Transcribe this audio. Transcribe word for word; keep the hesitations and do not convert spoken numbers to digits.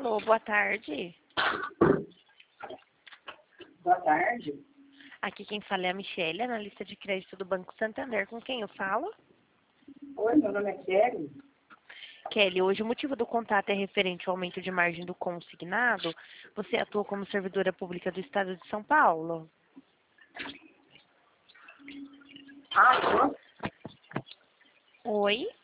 Alô, boa tarde. Boa tarde. Aqui quem fala é a Michelle, analista de crédito do Banco Santander. Com quem eu falo? Oi, meu nome é Kelly. Kelly, hoje o motivo do contato é referente ao aumento de margem do consignado. Você atua como servidora pública do Estado de São Paulo? Ah, tô. Oi?